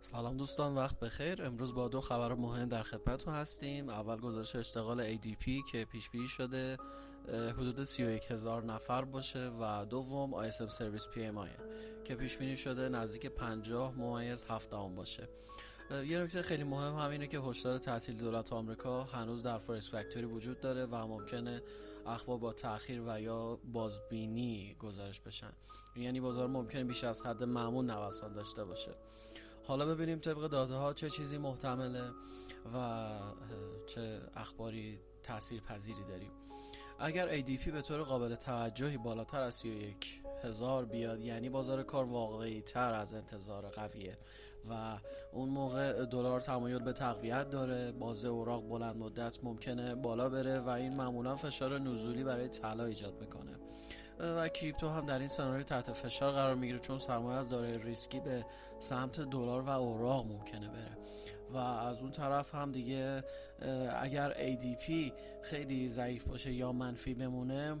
سلام دوستان، وقت بخیر. امروز با دو خبر مهم در خدمتتون هستیم. اول گزارش اشتغال ADP که پیش بینی شده حدود 31,000 نفر باشه و دوم ISM سرویس PMI که پیش بینی شده نزدیک 50.7 باشه. یه نکته خیلی مهم همینه که هشدار تعطیل دولت آمریکا هنوز در فورکس فکتوری وجود داره و ممکنه اخبار با تأخیر و یا بازبینی گزارش بشن، یعنی بازار ممکنه بیش از حد معمول نوسان داشته باشه. حالا ببینیم طبق داده ها چه چیزی محتمله و چه اخباری تأثیر پذیری داریم. اگر ADP به طور قابل توجهی بالاتر از 31,000 بیاد، یعنی بازار کار واقعی تر از انتظار قویه و اون موقع دلار تمایل به تقویت داره، بازه اوراق بلند مدت ممکنه بالا بره و این معمولا فشار نزولی برای طلا ایجاد میکنه و کریپتو هم در این سناریو تحت فشار قرار میگیره، چون سرمایه از دارایی ریسکی به سمت دلار و اوراق ممکنه بره. و از اون طرف هم دیگه اگر ADP خیلی ضعیف باشه یا منفی بمونه،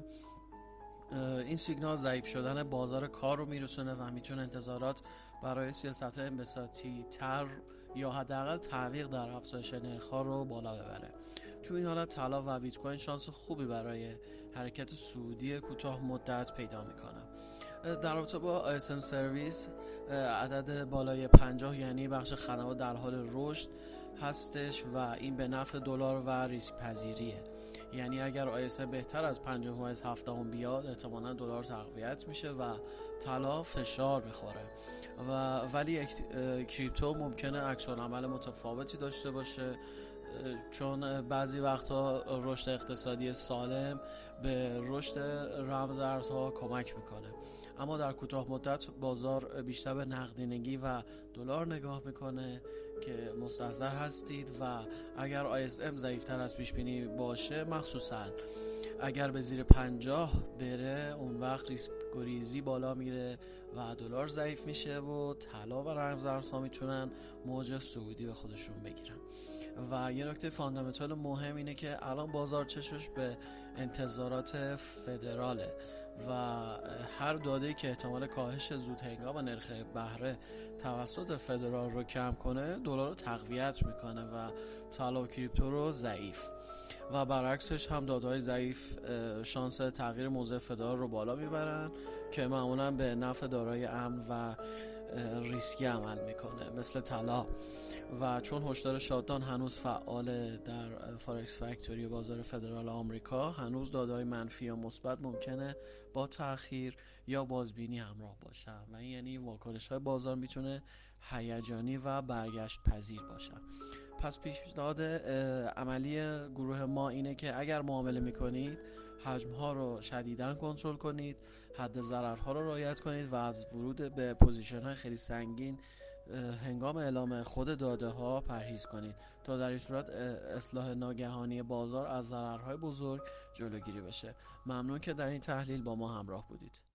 این سیگنال ضعیف شدن بازار کار رو میرسونه و میتونه انتظارات برای سیاست انبساطی تر یا حداقل تعویق در افزایش نرخ‌ها رو بالا ببره. تو این حالت طلا و بیت کوین شانس خوبی برای حرکت صعودی کوتاه مدت پیدا میکنه. در رابطه با ISM سرویس، عدد بالای 50 یعنی بخش خدمات در حال رشد هستش و این به نفع دلار و ریسک پذیریه. یعنی اگر ISM بهتر از 50.7 بیاد، احتمالاً دلار تقویت میشه و طلا فشار میخوره ولی کریپتو ممکنه عکس العمل متفاوتی داشته باشه، چون بعضی وقتا رشد اقتصادی سالم به رشد رمز ارزها کمک میکنه. اما در کوتاه مدت بازار بیشتر به نقدینگی و دلار نگاه میکنه که مستحضر هستید و اگر ISM ضعیفتر از پیش بینی باشه، مخصوصا اگر به زیر 50 بره، اون وقت ریسک گریزی بالا میره و دلار ضعیف میشه و طلا و رمز ارزها میتونن موج صعودی به خودشون بگیرن. و یه نکته فاندامنتال مهم اینه که الان بازار چشمش به انتظارات فدراله و هر داده‌ای که احتمال کاهش زود هنگام و نرخ بهره توسط فدرال رو کم کنه، دلار رو تقویت میکنه و طلا و کریپتو رو ضعیف، و برعکسش هم داده‌های ضعیف شانس تغییر موضع فدرال رو بالا میبرن که معمولا به نفع دارایی امن و ریسکی عمل میکنه مثل طلا. و چون هشدار شاتدان هنوز فعال در فارکس فکتوری بازار فدرال آمریکا، هنوز داده‌های منفی یا مثبت ممکنه با تأخیر یا بازبینی همراه باشه و این یعنی واکنش‌های بازار میتونه هیجانی و برگشت پذیر باشه. پس پیشنهاد عملی گروه ما اینه که اگر معامله میکنید، حجم‌ها رو شدیداً کنترل کنید، حد ضررها رو رعایت کنید و از ورود به پوزیشن‌های خیلی سنگین هنگام اعلام خود داده ها پرهیز کنید تا در این صورت اصلاح ناگهانی بازار از ضررهای بزرگ جلوگیری بشه. ممنون که در این تحلیل با ما همراه بودید.